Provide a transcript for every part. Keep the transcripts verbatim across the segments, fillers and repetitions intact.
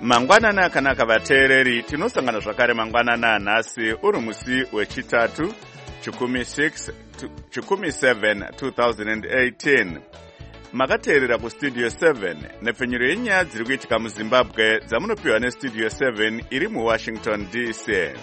Mangwanana akanaka vateereri, tinosangana zvakare mangwanana nhasi uri musi wechitatu chikumi seven twenty eighteen. Makateerera kustudio seven nepfenyuro yenyaya dziri kuitika muZimbabwe dzamunopiwa nestudio seven iri muWashington D C.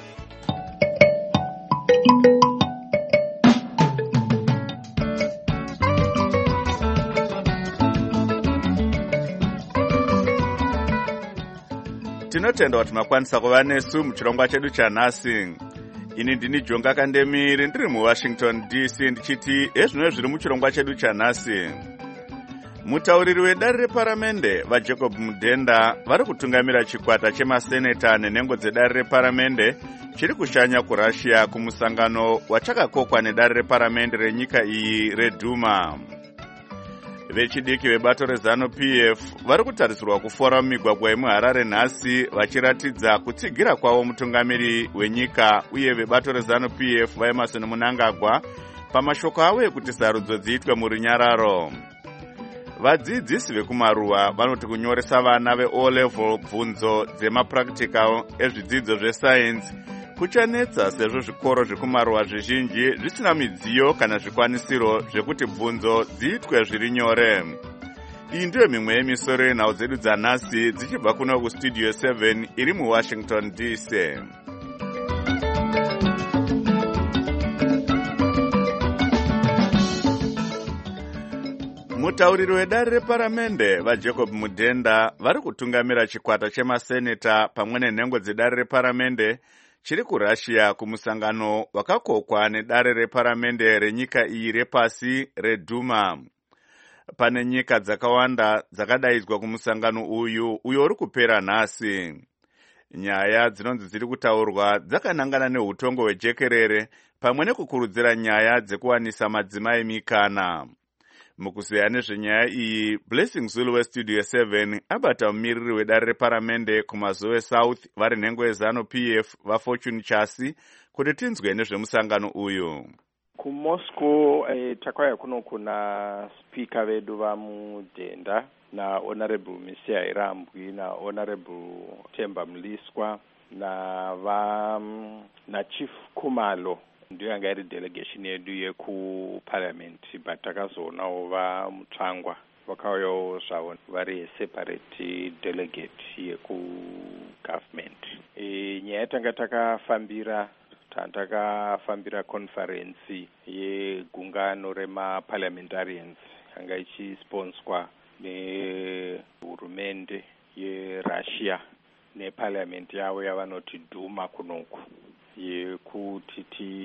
Tinotenda kuti makwanisa kuva nesu muchirongwa chedu chanhasi. Ini ndini Jonga Kandemiri ndiri muWashington D C ndichiti ezvino zviri muchirongwa chedu chanhasi. Mutauriri wedare reparamende vaJacob Mudhenda vari kutungamira chikwata chemaseneta nenhengo dzedare reparamende chiri kushanya kuRussia kumusangano wachakakokwa nedare reparamende renyika iyi reDuma. Vechidiki vebato reZanu P F vari kutarisirwa kufora mumigwagwa yemuHarare nhasi vachiratidza kutsigira kwavo mutungamiri wenyika uye vebato reZanu P F vaEmerson Mnangagwa pamashoko avo ekuti sarudzo dziitwe murunyararo. Vadzidzisi vekumaruwa vanoti kunyoresa vana veO level bvunzo dzemapractical ezvidzidzo zvesayenzi kuchanetsa sezvo zvikoro zvekumaruwa zvizhinji zvisina midziyo kana zvikwanisiro zvekuti bvunzo dziitwe zviri nyore. Iyi ndiyo mimwe yemisoro yenhau dzedu dzanhasi dzichibva kuno kustudio seven iri muWashington D C. Mutauriri wedare reparamende vaJacob Mudhenda vari kutungamira chikwata chemaseneta pamwe nenhengo dzedare reparamende chiri kuRussia kumusangano wakakokwa nedare reparamende renyika iyi repasi reDuma. Pane nyika dzakawanda dzakadaidzwa kumusangano uyu uyo uri kupera nhasi. Nyaya dzinonzi dziri kutaurwa dzakanangana neutongo hwejekerere pamwe nekukurudzira nyaya dzekuwanisa madzimai mikana. Mukuzeya nezvenyaya iyi, Blessing Zulu westudio seven abata mumiriri wedare reparamende kumazowe South vari nhengo yeZanu P F vaFortune Chasi kuti tinzwe nezvemusangano uyu. KuMoscow eh, takauya kuno kuna speaker vedu vaMudhenda na Honorable Misia Irambwi na Honorable Temba Mliswa na va na Chief Kumalo ndiyo yanga iri delegation yedu yekuparliament, but takazoonawo vaMutsvangwa vakauyawo zvavo vari separate delegate yekugovernment. E, nyaya tanga takafambira takafambira conference yegungano remaparliamentarians yanga ichisponswa nehurumende yeRussia neparliament yavo yavanoti Duma kunoku, yekuti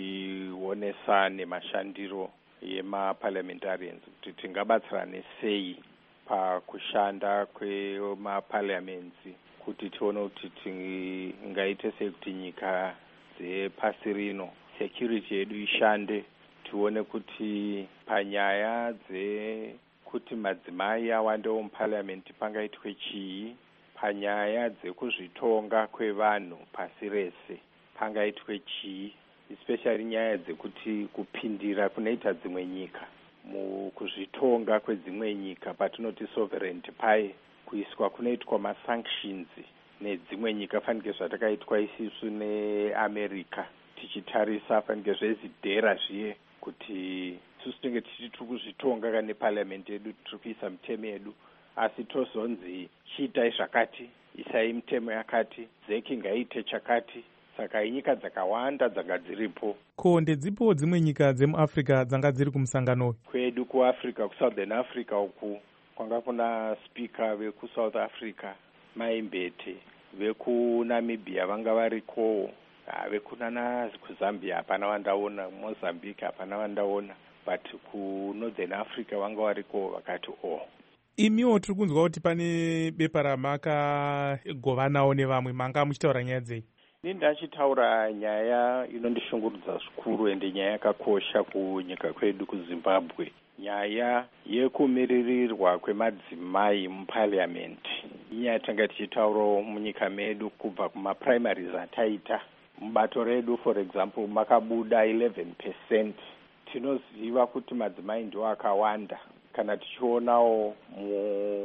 tionesane mashandiro yemaparliamentarians kuti tingabatsirane sei pakushanda kwemaparliaments kuti tione kuti tingaite sei kuti nyika dzepasi rino security yedu ishande, tione kuti panyaya dzekuti madzimai awandewo muparliament pangaitwe chii, panyaya dzekuzvitonga kwevanhu pasi rese pangaitwe chii, especially nyaya dzekuti kupindira kunoita dzimwe nyika mukuzvitonga kwedzimwe nyika patinoti sovereignty paye kuiswa kunoitwa masanctions nedzimwe nyika fanike zvatakaitwa isisu neAmerica tichitarisa fanike zvezidhera zviye kuti isusu tinge tichiti tiri kuzvitonga kana neparliament yedu tiri kuisa mitemo yedu asi tozonzi chiitai zvakati, isai mitemo yakati, zeki ngaiite chakati. Saka nyika dzakawanda dzanga dziripo. Ko ndedzipo dzimwe nyika dzemuAfrica dzanga dziri kumusangano kwedu kuAfrica, kuSouthern Africa uku kwanga kuna speaker vekuSouth Africa Maimbete, vekuNamibia vanga varikowo, vekunana kuZambia hapana vandaona, Mozambique hapana vandaona, but kuNorthern Africa vanga varikowo vakati oh. Imiwo tiri kunzwa kuti pane bepa ramakagovanawo nevamwe, manga muchitaura nyaya dzei? Ini ndachitaura nyaya inondishungurudza zvikuru ende nyaya yakakosha kunyika kwedu kuZimbabwe, nyaya yekumiririrwa kwemadzimai muparliament. Inyaya tanga tichitaurawo munyika medu kubva kumaprimaries ataita. Mubato redu for example makabuda eleven percent. Tinoziva kuti madzimai ndiwo akawanda kana tichionawo mu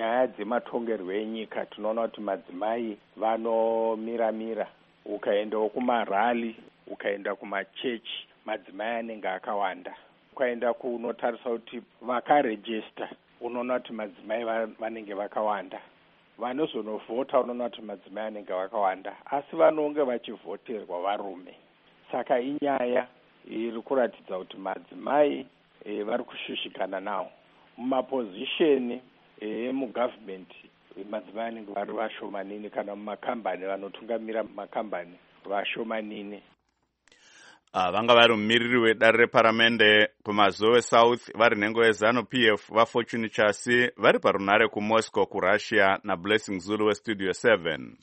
nyaya dzematongerwo enyika tinoona kuti madzimai vanomira-mira. Ukaendawo kumarali, ukaenda kumachechi, madzimai anenge akawanda. Ukaenda kunotarisa kuti vakarejista, unoona kuti madzimai vanenge vakawanda. Vanozonovhota unoona kuti madzimai anenge vakawanda, asi vanonge vachivhoterwa varume. Saka inyaya iri kuratidza kuti madzimai e, vari kushushikana nawo. Mumapozisheni emugavhimenti madzimai anenge vari vashomanini, kana mumakambani vanotungamira mumakambani vashomanini. Uh, vanga vari mumiriri wedare reparamende kumazowe south vari nhengo yezanu P F vafortune chasi vari parunhare kumoscow kurussia nablessing zulu westudio seven.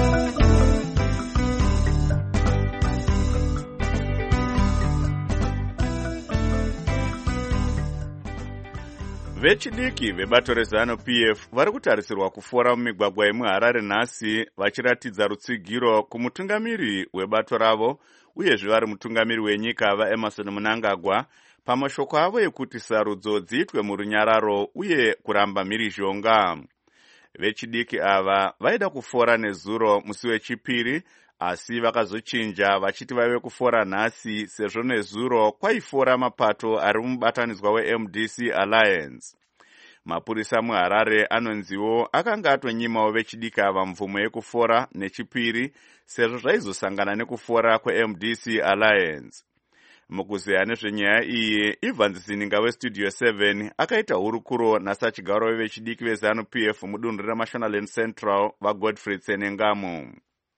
Vechidiki vebato rezanu P F vari kutarisirwa kufora mumigwagwa yemuHarare nhasi vachiratidza rutsigiro kumutungamiri webato ravo uyezve vari mutungamiri wenyika vaEmerson Mnangagwa pamashoko avo ekuti sarudzo dziitwe murunyararo uye kuramba mhirizhonga. Vechidiki ava vaida kufora nezuro musi wechipiri asi vakazochinja vachiti vaive kufora nhasi sezvo nezuro kwaifora mapato ari mubatanidzwa weM D C Alliance. Mapurisa muHarare anonziwo akanga atonyimawo vechidiki ava mvumo yekufora nechipiri sezvo zvaizosangana nekufora kweM D C Alliance. Mukuzeya nezvenyaya iyi, Evans Zininga westudio seven akaita hurukuro nasachigaro vechidiki vezanu P F mudunhu reMashonaland Central vaGodfrey Tsenengamu.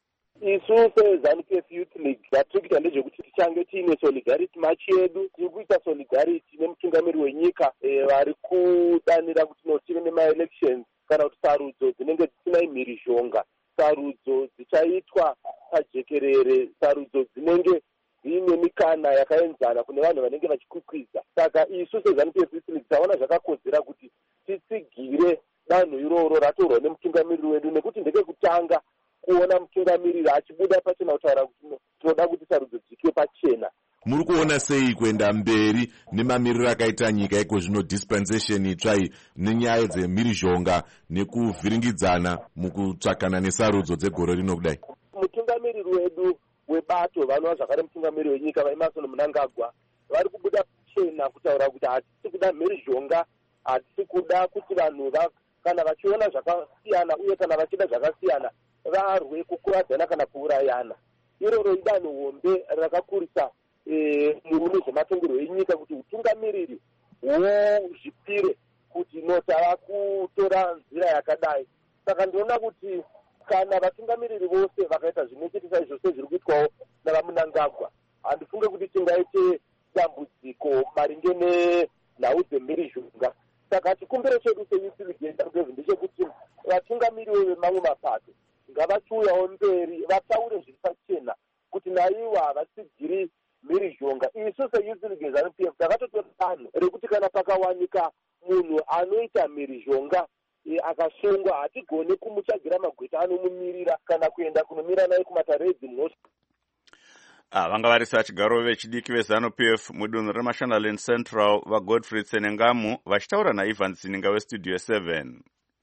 Isu seZanu P F Youth League zvatiri kuita ndezvekuti tichange tiine solidarity match yedu. Tiri kuita solidarity nemutungamiri wenyika vari kudanira kuti notive nemaelections kana kuti sarudzo dzinenge dzisina mhirizhonga, sarudzo dzichaitwa pajekerere, sarudzo dzinenge dziine mikana yakaenzana kune vanhu vanenge vachikwikwidza. Saka isu seZanu P F Youth League taona zvakakodzera kuti titsigire danho iroro ratorwa nemutungamiriri wedu, nekuti ndekekutanga kuona mutungamiriri achibuda pachena kutaura kuti tinoda kuti sarudzo dziitwe pachena. Muri kuona sei kuenda mberi nemamiriro akaita nyika iko zvino dispensation itsvai nenyaya dzemhirizhonga nekuvhiringidzana mukutsvakana nesarudzo dzegore rino kudai? Mutungamiriri wedu webato vanova zvakare mutungamiriri wenyika vaEmerson Mnangagwa vari kubuda pachena kutaura kuti hatisi kuda mhirizhonga, hatisi kuda kuti vanhu kana vachiona zvakasiyana uye kana vachida zvakasiyana varwe kukuradzana kana kuurayana. Iroro idanho hombe rakakurisa mune zvematongerwo enyika kuti utungamiriri huzvipire kuti notava kutora nzira yakadai. Saka ndinoona kuti kana vatungamiriri vose vakaita zvinochitisa izvose zviri kuitwawo navaMnangagwa, handifunge kuti tingaite dambudziko maringe nenhau dzemhirizhonga. Saka chikumbiro chedu seYouth League ndechekuti vatungamiriri vemamwe mapato ngavachiuyawo mberi vataure zviri pachena kuti naivo havatsigiri mhirizhonga. Isu seYouth League ZANU P F takatotora danho rekuti kana pakawanika munhu anoita mhirizhonga akashongwa hatigone kumuchagira magweta anomumirira kana kuenda kunomira naye kumataredzi mhosva. Ah, vanga vari sachigaro vechidiki vezanu P F mudunhu reMashonaland Central vaGodfrey Tsenengamu vachitaura naEvans Zininga westudio seven.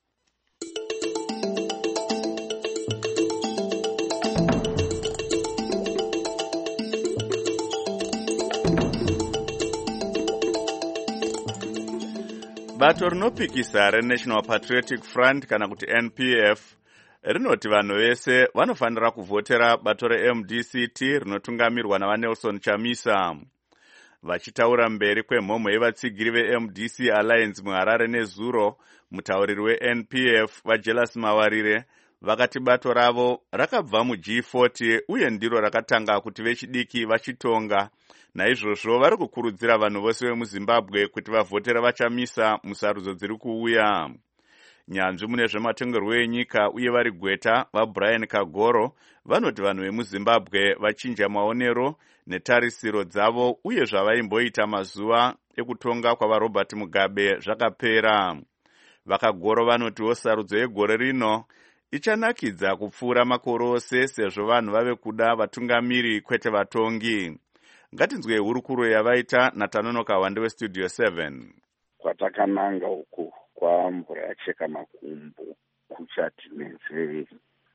Bato rinopikisa reNational Patriotic Front kana kuti N P F rinoti vanhu vese vanofanira kuvhotera bato reM D C T rinotungamirwa navaNelson Chamisa. Vachitaura mberi kwemhomho yevatsigiri veM D C Alliance muHarare nezuro, mutauriri weN P F vaJelas Mawarire vakati bato ravo rakabva muG forty uye ndiro rakatanga kuti vechidiki vachitonga. Naizvozvo vari kukurudzira vanhu vose vemuZimbabwe kuti vavhotera vaChamisa musarudzo dziri kuuya. Nyanzvi mune zvematongerwo enyika uye vari gweta vaBrian Kagoro vanoti vanhu vemuZimbabwe vachinja maonero netarisiro dzavo uye zvavaimboita mazuva ekutonga kwavaRobert Mugabe zvakapera. Vakagoro vanotiwo sarudzo yegore rino ichanakidza kupfuura makore ose sezvo vanhu vave kuda vatungamiri kwete vatongi. Ngatinzwe hurukuro yavaita naTanonoka Wande westudio seven. Kwatakananga uku kwamvura yacheka makumbo kuchatinetsei,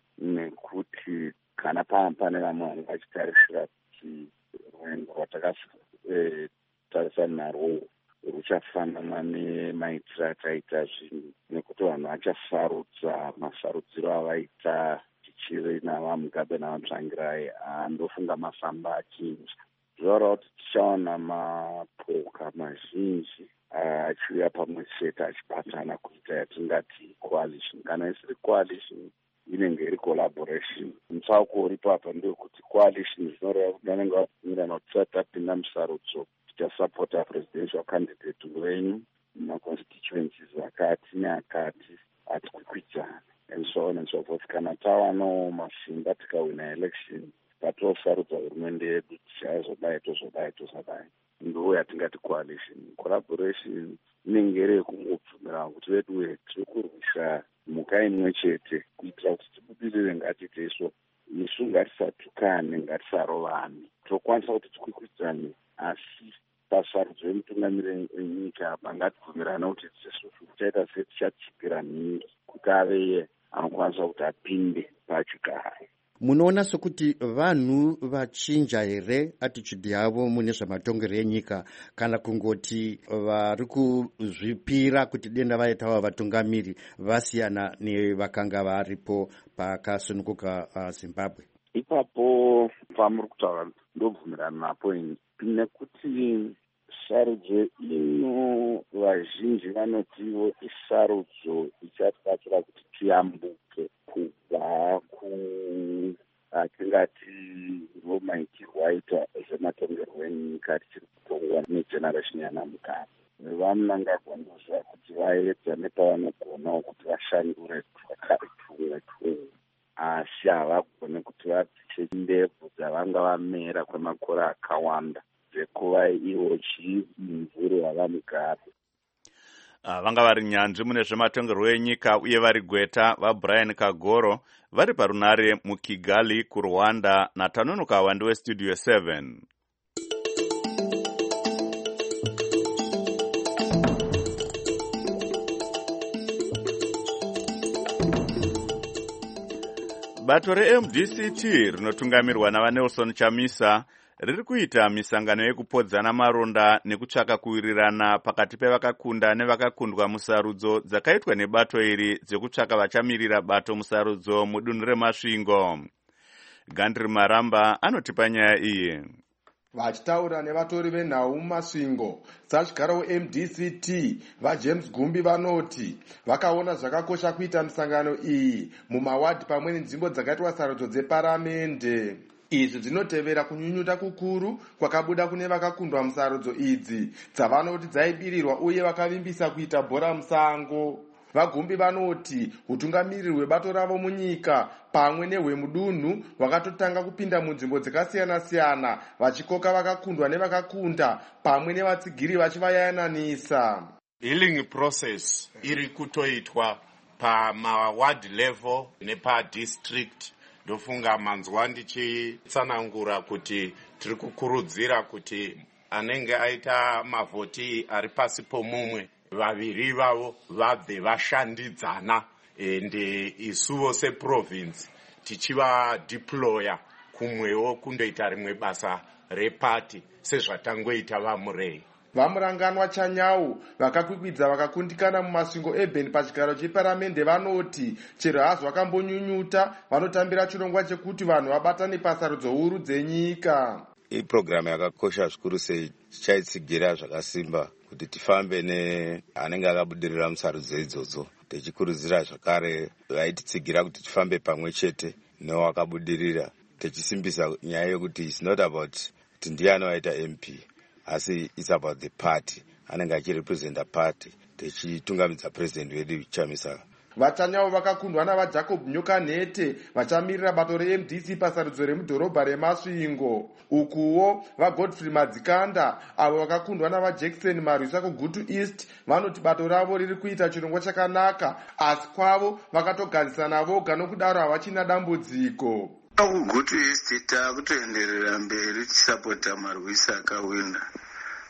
nekuti kana paa pane vamwe vanhu vachitarisira kuti rwendo rwatakatarisana narwo ruchafanana nemaitiro ataita zvinhu, nekuti vanhu vachasarudza masarudziro avaita tichiri navamugabe navatsvangirai. Andofunga mafamba achinja, zvaura kuti tichaona mapoka mazhinji achiuya pamwe chete achibatana kuita yatingati coalition. Kana isiri coalition inenge iri collaboration. Mutsauko uripo apa ndewekuti coalition zvinoreva kuti vanenge vabvumirana kuti tisati tapinda musarudzo tichasapota presidential candidate wenyu mumaconstituencies akati neakati atikwikwidzana and so on and so forth. Kana tawanawo masimba tikawina election patosarudza hurumende yedu tichazodai tozodai tozodai, ndo yatingati coalition. Collaboration inenge iri yekungobvumirana kuti vedu we tiri kurwisa mhuka imwe chete kuitira kuti tibudirire. Ngatite iso isu ngatisatukane, ngatisarovane, tokwanisa kuti tikwikwidzane, asi pasarudzo yemutungamiriri wenyika pangatibvumirana kuti tisesusu tichaita setichachipira nhindi kuti aveye anokwanisa kuti apinde pachigaro. Munoona sokuti vanhu vachinja here attitude yavo mune zvamatongero enyika, kana kungoti vari kuzvipira kuti denda vaitawo vatungamiri vasiyana nevakanga varipo pakasununguka uh, Zimbabwe? Ipapo pamuri kutaura ndobvumirana napo ini, nekuti sarudzo ino vazhinji vanotiwo isarudzo ichatibatsira kuti tiyambuke kubva ku atingati romaitirwo aita zvematongerwo enyika tichiri kutongwa negeneration yanamugara. Vamunangagwa ndozva kuti vaedza nepavanogonawo kuti vashandure twakare tumwe tumwe, asi havagone kuti vadziche ndebvu dzavanga vamera kwemakore akawanda dzekuva ivo chimumvuri wavamugara. Uh, vanga vari nyanzvi mune zvematongerwo enyika uye vari gweta vaBrian Kagoro vari parunare muKigali kuRwanda naTanonoka Wandi weStudio seven. Bato reM D C T rinotungamirwa navaNelson Chamisa riri kuita misangano yekupodzana maronda nekutsvaka kuwirirana pakati pevakakunda nevakakundwa musarudzo dzakaitwa nebato iri dzekutsvaka vachamirira bato musarudzo mudunhu reMasvingo. Gandri Maramba anotipa nyaya iyi. Vachitaura nevatori venhau muMasvingo, sazvikara weM D C T vaJames Gumbi vanoti vakaona zvakakosha kuita misangano iyi mumawadhi pamwe nenzvimbo dzakaitwa sarudzo dzeparamende. Izvi zvinotevera kunyunyuta kukuru kwakabuda kune vakakundwa musarudzo idzi dzavanoti dzaibirirwa uye vakavimbisa kuita bhora musango. Vagumbi vanoti utungamiriri hwebato ravo munyika pamwe nehwemudunhu hwakatotanga kupinda munzvimbo dzakasiyana-siyana vachikoka vakakundwa nevakakunda pamwe nevatsigiri vachivayananisa. Healing process iri kutoitwa pamaward level nepadistrict. Ndofunga manzwa ndichitsanangura kuti tiri kukurudzira kuti anenge aita mavhoti ari pasi pomumwe vaviri vavo vabve vashandidzana, ende isuwo seprovince tichivadeploya kumwewo kundoita rimwe basa repati sezvatangoita vaMurei. Vamuranganwa Chanyau vakakwikwidza vakakundikana muMasvingo Urban pachigaro cheparamende vanoti chero hazvo vakambonyunyuta vanotambira chirongwa chekuti vanhu vabatane pasarudzo huru dzenyika. Iyi programu yakakosha zvikuru sei, tichaitsigira zvakasimba kuti tifambe neanenge akabudirira musarudzo idzodzo, tichikurudzira zvakare vaititsigira kuti tifambe pamwe chete newakabudirira, tichisimbisa nyaya yokuti it's not about kuti ndiani waita M P, asi it's about the party, anenge achirepresenta party, tichitungamidza president wedu Chamisa. Vachanyawo vakakundwa navaJacob Nyokanhete vachamirira bato reM D C pasarudzo remudhorobha reMasvingo. Ukuwo vaGodfrey Madzikanda avo vakakundwa navaJackson Marwisa kuGutu East vanoti bato ravo riri kuita chirongwa chakanaka, asi kwavo vakatogarisana voga nokudaro havachina dambudziko. Kugutu East takutoenderera mberi tisapota Marwisa akawina.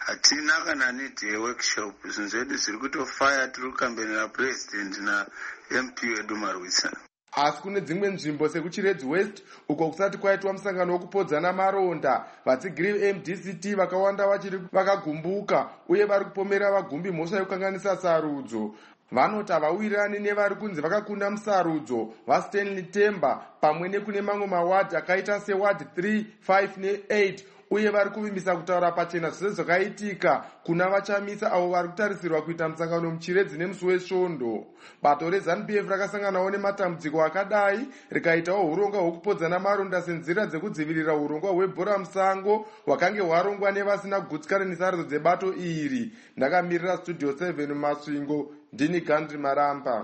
hatina kana need yeworkshop. Zvinhu zvedu zviri kutofaya tiri kukambenera president na-M P wedu Marwisa. Asi kune dzimwe nzvimbo sekuchiredzi west uko kusati kwaitwa musangano wekupodzana maronda, vatsigiri ve-M D C T vakawanda vachiri vakagumbuka uye vari kupomera vagumbi mhosva yekukanganisa sarudzo. Vanoti havawirirani nevari kunzi vakakunda musarudzo vaStanley Temba pamwe nekune mamwe mawadhi akaita sewadi three, five ne-eight, uye vari kuvimbisa kutaura pachena zvose zvakaitika kuna vachamisa avo vari kutarisirwa kuita musangano muchiredzi nemusi wesvondo. Bato reZANU P F rakasanganawo nematambudziko akadai rikaitawo urongwa hwekupodzana maronda senzira dzekudzivirira urongwa hwebhora musango hwakange hwarongwa nevasina kugutsikana nesarudzo dzebato iri. Ndakamirira studio seven Masvingo, ndini Gandhi Maramba.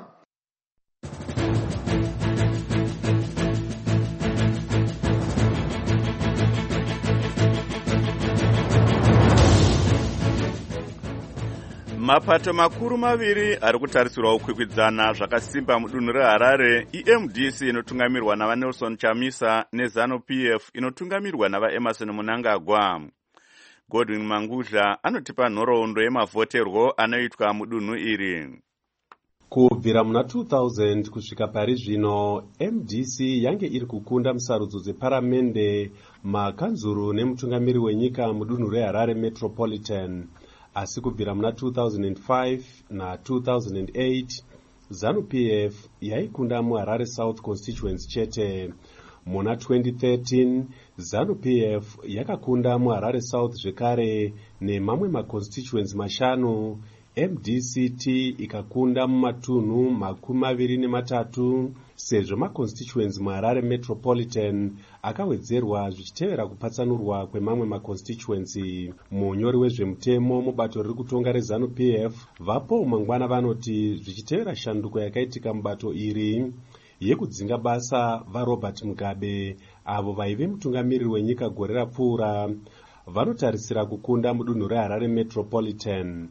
Mapato makuru maviri ari kutarisirwa kukwikwidzana zvakasimba mudunhu reHarare, I M D C inotungamirwa navaNelson Chamisa neZANU P F inotungamirwa navaEmerson Mnangagwa. Godwin Mangudla anotipa nhoroondo yemavhoterwo anoitwa mudunhu iri. Kubvira muna two thousand kusvika pari zvino, M D C yange iri kukunda musarudzo dzeparamende, makanzuru nemutungamiri wenyika mudunhu reHarare Metropolitan. Asi kubvira muna two thousand five na two thousand eight, ZANU P F yaikunda muHarare South Constituency chete. Muna twenty thirteen, ZANU P F yakakunda muHarare South zvekare nemamwe maconstituency mashanu. M D C T ikakunda mumatunhu makumi maviri nematatu, sezvo maconstituency muHarare Metropolitan akawedzerwa zvichitevera kupatsanurwa kwemamwe maconstituency. Munyori wezvemutemo mubato riri kutonga reZANU P F vapo mangwana vanoti zvichitevera shanduko yakaitika mubato iri yekudzinga basa vaRobert Mugabe, avo vaive mutungamiriri wenyika gore rapfuura, vanotarisira kukunda mudunhu reHarare Metropolitan.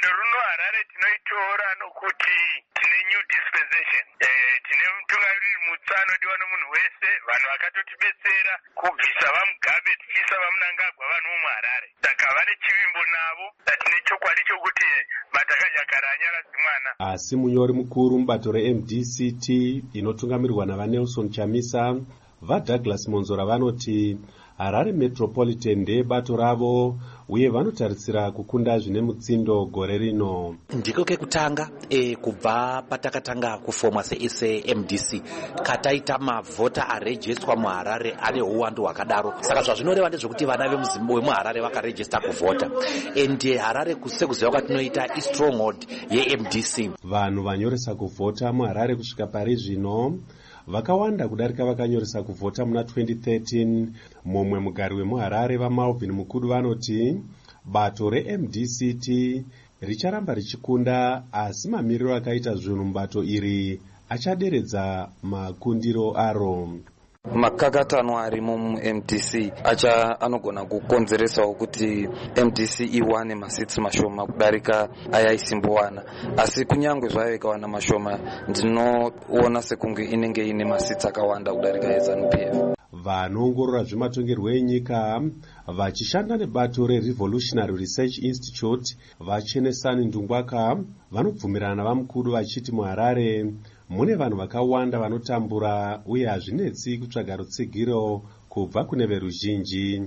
Kubvisa vaMugabe tichiisa vaMnangagwa vanhu muHarare. Saka vane chivimbo navo, tine chokwadi chokuti matakajakara anyaradzi mwana. Asi munyori mukuru mubato re-M D C T inotungamirwa navaNelson Chamisa, vaDouglas Monzora vanoti Harare Metropolitan ndebato ravo uye vanotarisira kukunda zvine mutsindo gore rino. Ndiko kekutanga e, kubva patakatanga kufomwa se-M D C kataita mavhota arejistwa muHarare ane uwandu hwakadaro. Saka zvazvinoreva ndezvekuti vana vemuZimbabwe muHarare vakarejista kuvhota. Ende Harare sekuziva kwatinoita istronghold ye-M D C. Vanhu vanyoresa kuvhota muHarare kusvika pari zvino vakawanda kudarika vakanyoresa kuvhota muna twenty thirteen. Mumwe mugari wemuHarare vaMalvin Mukudu vanoti bato re-M D C T richaramba richikunda, asi mamiriro akaita zvinhu mubato iri achaderedza makundiro aro. Makakatano ari mu-M D C acha anogona kukonzeresawo kuti M D C iwane masitsi mashoma kudarika aya isimbowana. Asi kunyangwe zvayo ikawana mashoma, ndinoona sekunge inenge ine masitsi akawanda kudarika yeZANU P F. Vanoongorora zvematongerwo enyika vachishanda nebato reRevolutionary Research Institute vaChenesani Ndungwaka vanobvumirana navaMukuru vachiti muHarare mune vanhu vakawanda vanotambura uye hazvinetsi kutsvaga rutsigiro kubva kune veruzhinji.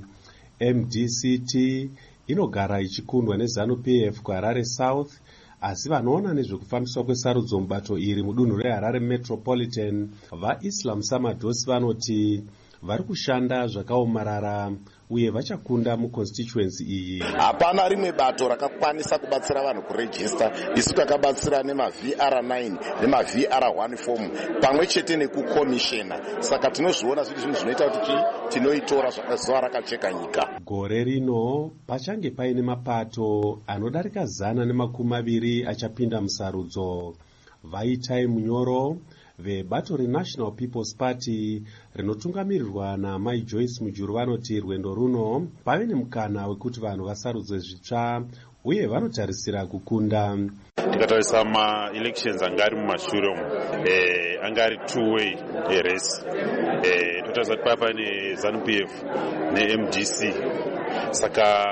M D C T inogara ichikundwa neZANU P F kuHarare South, asi vanoona nezvekufambiswa kwesarudzo mubato iri mudunhu reHarare Metropolitan vaIslam Samadosi vanoti vari kushanda zvakaomarara uye vachakunda muconstituency iyi. Hapana rimwe bato rakakwanisa kubatsira vanhu kurejista. Isu takabatsira nema-V R nine nema-V R one form pamwe chete nekukomishena. Saka tinozviona zviri zvinhu zvinoita kuti tinoitora zuva rakacheka nyika. Gore rino pachange paine mapato anodarika zana nemakumi maviri achapinda musarudzo. Vaitai Munyoro vebato reNational People's Party rinotungamirirwa naMai Joyce Mujuru vanoti rwendo runo pave nemukana wekuti vanhu vasarudzwe zvitsva uye vanotarisira kukunda. Tikatarisa ma-elections angari mumashure umu eh, angari two-way eh, race. Eh, totarisa kuti papa neZANU P F ne-M D C. Saka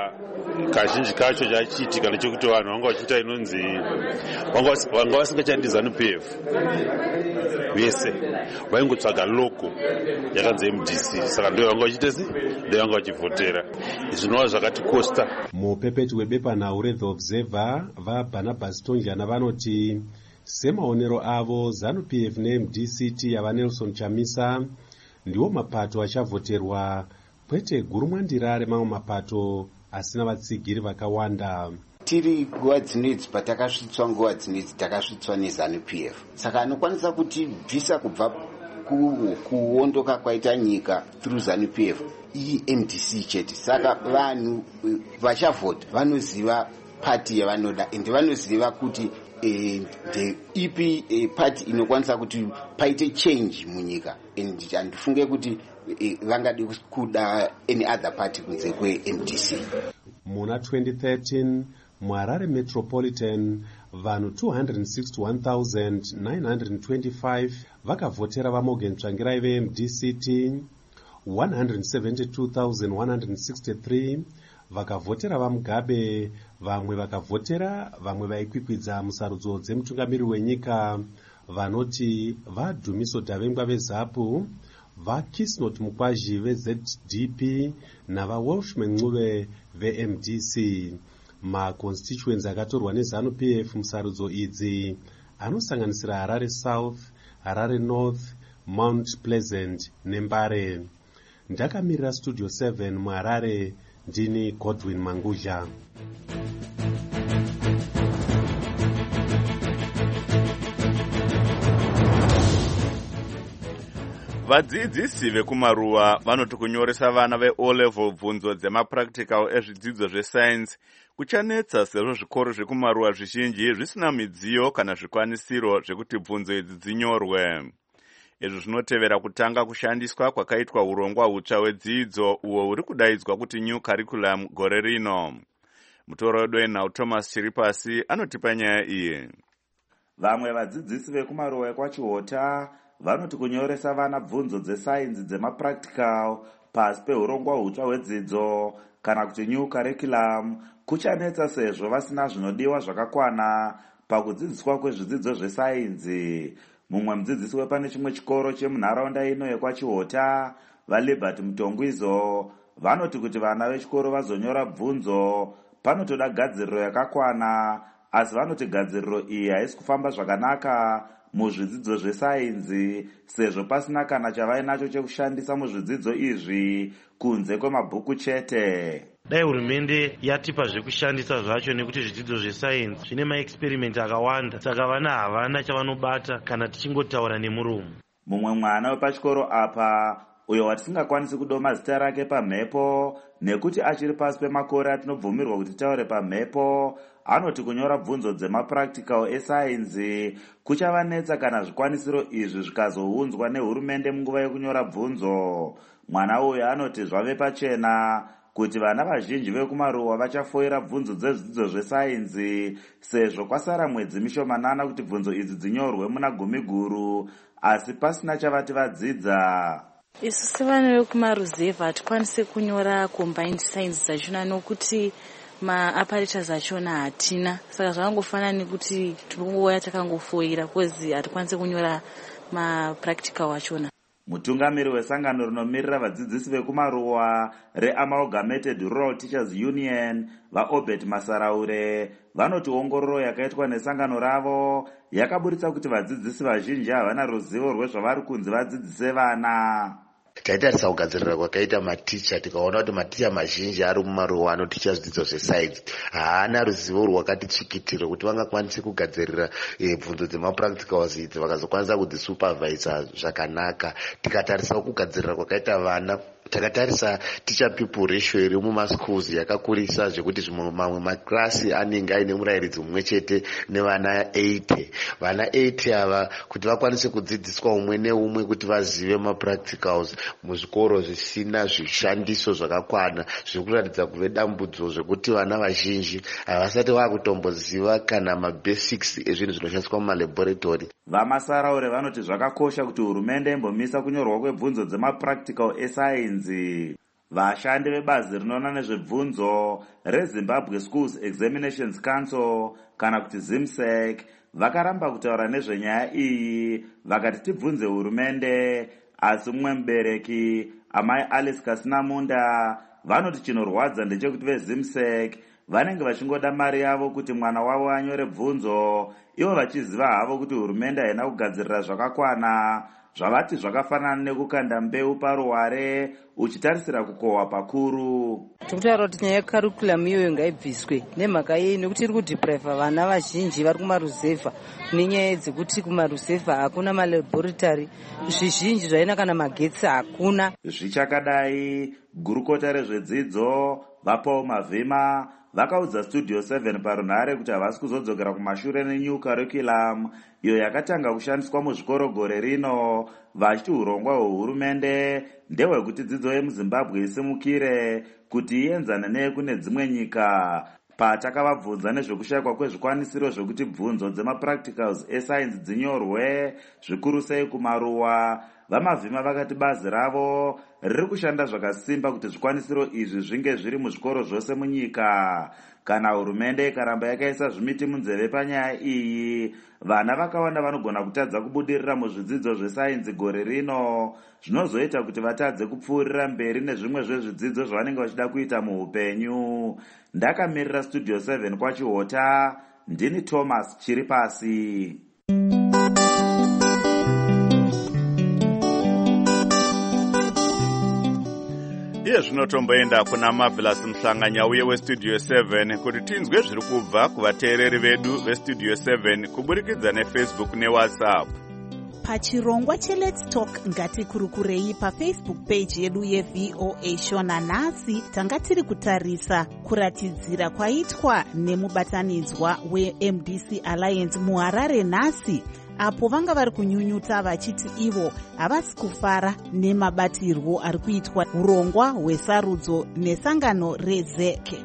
kazhinji kacho chachiitika ndechekuti vanhu vanga vachiita inonzi vanga vasingachadi zanu P F vese vaingotsvaga logo yakanzi M D C, saka ndo vanga vachiita sei, ndo vanga vachivhotera. Zvinova zvakatikosta. Mupepeti webepanhau reThe Observer vaBarnabas Tonjana vanoti semaonero avo zanu P F neM D C T yava Nelson Chamisa ndiwo mapato achavhoterwa, kwete gurumwandira remamwe mapato asina vatsigiri vakawanda. Tiri nguva dzinodzi patakasvitswa nguva dzinodzi takasvitswa nezanu P F, saka anokwanisa kuti bvisa kubva kuondoka kwaita nyika through zanu P F iyi M D C chete. Saka vanhu vachavhota vanoziva pati yavanoda ende vanoziva kuti the ipi party inokwanisa kuti paite change munyika, and handifunge kuti vangade kuda any other party kunze kwe-M D C. Muna twenty thirteen muHarare Metropolitan vanhu two hundred sixty-one thousand nine hundred twenty-five vakavhotera vaMorgan Tsvangirai veM D C T, one hundred seventy-two thousand one hundred sixty-three vakavhotera vaMugabe, vamwe vakavhotera vamwe vaikwikwidza musarudzo dzemutungamiri wenyika vanoti vaDhumiso Davengwa veZAPU, vaKisnot Mukwazhi veZ D P navaWelshman Ncube veM D C. Ma-constituents akatorwa nezanu P F musarudzo idzi anosanganisira Harare South, Harare North, Mount Pleasant neMbare. Ndakamirira Studio seven muHarare, ndini Godwin Mangudla. Vadzidzisi vekumaruwa vanoti kunyoresa vana veO level bvunzo dzemapractical ezvidzidzo zvesayensi kuchanetsa sezvo zvikoro zvekumaruwa zvizhinji zvisina midziyo kana zvikwanisiro zvekuti bvunzo idzi dzinyorwe. Izvi zvinotevera kutanga kushandiswa kwakaitwa urongwa hutsva hwedzidzo uwo huri kudaidzwa kuti new curriculum gore rino. Mutoro wenhau Thomas Chiripasi anotipa nyaya iyi. Vamwe vadzidzisi vekumaruwa ekwaChihota vanoti kunyoresa vana bvunzo dzesayensi dzemapractical pasi peurongwa hutsva hwedzidzo kana kuti new curriculum kuchanetsa sezvo vasina zvinodiwa zvakakwana pakudzidziswa kwezvidzidzo zvesayensi. Mumwe mudzidzisi wepane chimwe chikoro chemunharaunda ino yekwaChihota, vaLibert Mutongwizo, vanoti kuti vana vechikoro vazonyora bvunzo panotoda gadziriro yakakwana, asi vanoti gadziriro iyi haisi kufamba zvakanaka muzvidzidzo zvesayensi sezvo pasina kana chavainacho chekushandisa muzvidzidzo izvi kunze kwemabhuku chete. Dai hurumende yatipa zvekushandisa zvacho nekuti zvidzidzo zvesayensi zvine maexperimenti akawanda, saka vana havana chavanobata kana tichingotaura nemuromo. Mumwe mwana wepachikoro apa uyo watisingakwanisi kudoma zita rake pamhepo nekuti achiri pasi pemakore atinobvumirwa kuti taure pamhepo, anoti kunyora bvunzo dzemapractical esayensi kuchavanetsa kana zvikwanisiro izvi zvikazounzwa nehurumende munguva yekunyora bvunzo. Mwana uyu anoti zvave pachena kuti vana vazhinji vekumaruwa vachafoira bvunzo dzezvidzidzo zvesayensi sezvo kwasara mwedzi mishomanana kuti bvunzo idzi dzinyorwe muna gumi guru, asi pasina chavati vadzidza. Isu sevana vekumaruzevha hatikwanisi kunyora combined science dzachona nokuti maapparatus achona hatina, saka zvakangofanana nekuti tinongouya takangofoira kozi hatikwanisi kunyora mapractical achona. Mutungamiri wesangano rinomirira vadzidzisi vekumaruwa reAmalgamated Rural Teachers Union, vaObert Masaraure, vanoti ongororo yakaitwa nesangano ravo yakaburitsa kuti vadzidzisi vazhinji havana ruzivo rwezvavari kunzi vadzidzise vana. Taitarisa kugadzirira kwakaita maticha tikaona kuti maticha mazhinji ari mumaruwa anoticha zvidzidzo zvesayensi haana ruzivo rwakati tsvikitiro kuti vangakwanise kugadzirira bvunzo dzemapracticals idzi vakazokwanisa kudzisupervisa zvakanaka. Tikatarisa kugadzirira kwakaita vana, takatarisa teacher people ratio iri mumaschools yakakurisa zvekuti mamwe maklasi anenge aine murairidzi mumwe chete nevana eighty. Vana eighty ava kuti vakwanise kudzidziswa umwe neumwe kuti vazive mapracticals muzvikoro zvisina zvishandiso zvakakwana, zviri kuratidza kuve dambudzo zvekuti vana vazhinji havasati vakutomboziva kana mabasics ezvinhu zvinoshandiswa mumalaboratory. VaMasaraure vanoti zvakakosha kuti hurumende imbomisa kunyorwa kwebvunzo dzemapractical esayensi. vashandi vebazi rinoona nezvebvunzo rezimbabwe schools examinations council kana kuti zimsec vakaramba kutaura nezvenyaya iyi vakati tibvunze hurumende. Asi mumwe mubereki amai Alice Kasinamunda vanoti chinorwadza ndechekuti vezimsec vanenge vachingoda mari yavo kuti mwana wavo anyore bvunzo, ivo vachiziva havo kuti hurumende haina kugadzirira zvakakwana, zvavati zvakafanana nekukanda mbeu paruware uchitarisira kukohwa pakuru. Tikutaura kuti nyaya yekarikulamu iyoyo ngaibviswe nemhaka yei, nekuti iri kudhiprivha vana vazhinji vari kumaruzevha nenyaya dzekuti kumaruzevha hakuna malaboratory, zvizhinji zvaina kana magetsi hakuna. Zvichakadai, gurukota rezvedzidzo vapawo mavhima vakaudza studio seven parunhare kuti havasi kuzodzokera kumashure nenew curriculum iyo yakatanga kushandiswa muzvikoro gore rino, vachiti urongwa hwehurumende ndehwekuti dzidzo yemuzimbabwe isimukire kuti ienzane neyekune dzimwe nyika. Patakavabvunza nezvekushayikwa kwezvikwanisiro zvekuti bvunzo dzemapracticals esainzi dzinyorwe zvikuru sei kumaruwa, vamavhima vakati bazi ravo riri kushanda zvakasimba kuti zvikwanisiro izvi zvinge zviri muzvikoro zvose munyika. Kana hurumende ikaramba yakaisa zvimiti munzeve panyaya iyi, vana vakawanda vanogona kutadza kubudirira muzvidzidzo zvesainzi gore rino, zvinozoita kuti vatadze kupfuurira mberi nezvimwe zvezvidzidzo zvavanenge vachida kuita muupenyu. Ndakamirira studio seven kwachihota, ndini Thomas Chiripasi. Iye zvinotomboenda kuna Marvelous Mhlanganya uye westudio seven kuti tinzwe zviri kubva kuvateereri vedu vestudio seven kuburikidza neFacebook neWhatsApp. Pachirongwa cheLet's Talk ngatikurukurei paFacebook page yedu yeV O A Shona nhasi tanga tiri kutarisa kuratidzira kwaitwa nemubatanidzwa weM D C Alliance muHarare nhasi, apo vanga vari kunyunyuta vachiti ivo havasi kufara nemabatirwo ari kuitwa urongwa hwesarudzo nesangano rezeke.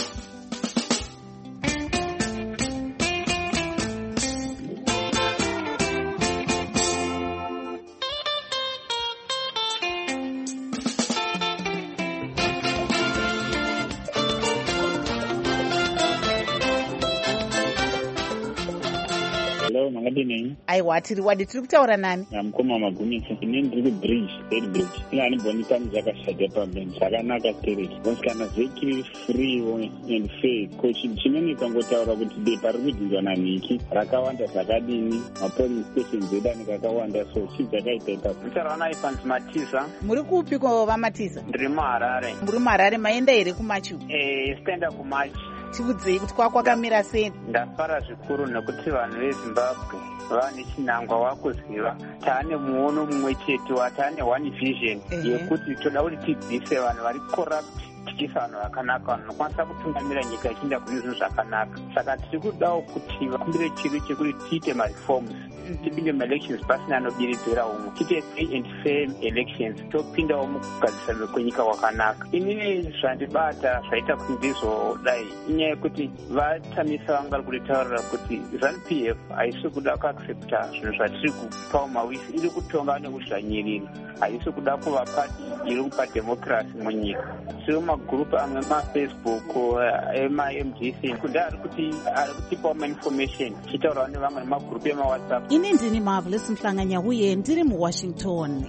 Aiwa, tiri wadi tiri kutaura nani? Namukoma Magumisa, ine ndiri kubridge, bed bridge. Ina anibonita muzakashata pabend, zvakanaka stereki. Kana veki free and fair, kochi chimweni kangotaura kuti bepa riri kudzinzwa nanhiki rakawanda zvakadini, mapolice station zedani kakawanda, so chii zvakaita ipapo. Mutaura naifans Matiza. Muri kupi kwa vaMatiza? Ndiri muHarare. Muri muHarare, maenda here kumachu? Eh, sitaenda kumachu. Chiudzei kuti kwakwakamira sei? Ndafara zvikuru nekuti vanhu veZimbabwe vane chinangwa wakuziva, taane muono mumwe chete, wataane one vision yekuti toda kuti tibvise vanhu vari corrupt, tichiisa vanhu vakanaka, vanhu vanokwanisa kutungamira nyika ichienda kune zvinhu zvakanaka. Saka tiri kudawo kuti vakumbire chiro chekuti tiite mareforms, tipinde maelections pasina anobiridzira umwe, tiite free and fair elections, topindawo mukugadzirisana kwenyika wakanaka. Inini zvandibata zvaita kuti ndizodai inyaya yekuti vatamisa vanga vari kutaurira kuti ZANU-P F haisi kuda kuaccepta zvinhu zvatiri kupawo mawisi, iri kutonga nekuzvanyirira, haisi kuda kuva pati iri kupa democracy munyika. Sio magrupu amwe maFacebook ema-M D C kudai ari kuti ari kutipawo mainformation, tichitaurawo nevamwe magrupu emaWhatsApp. Ini ndini Marvelous Mhlanganya uye ndiri muWashington.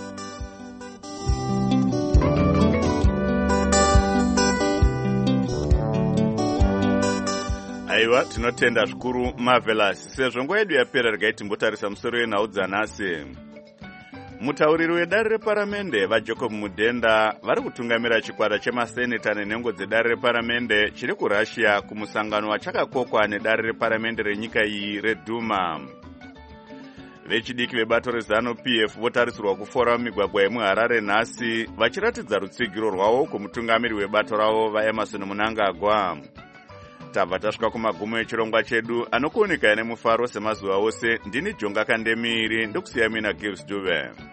Aiwa, tinotenda zvikuru Marvelous. Sezvo nguva yedu yapera regai timbotarisa musoro wenhau dzanhasi. Mutauriri wedare reparamende vaJacob Mudenda vari kutungamira chikwata chemaseneta nenhengo dzedare reparamende chiri kuRussia kumusangano wachakakokwa nedare reparamende renyika iyi reDuma. Vechidiki vebato reZANU-P F votarisirwa kufora mumigwagwa yemuHarare nhasi vachiratidza rutsigiro rwavo kumutungamiri webato ravo vaEmerson Mnangagwa. Tabva tasvika kumagumo echirongwa chedu anokuoneka nemufaro semazuva ose. Ndini Jonga Kandemiri ndokusiya mina Gives Duve.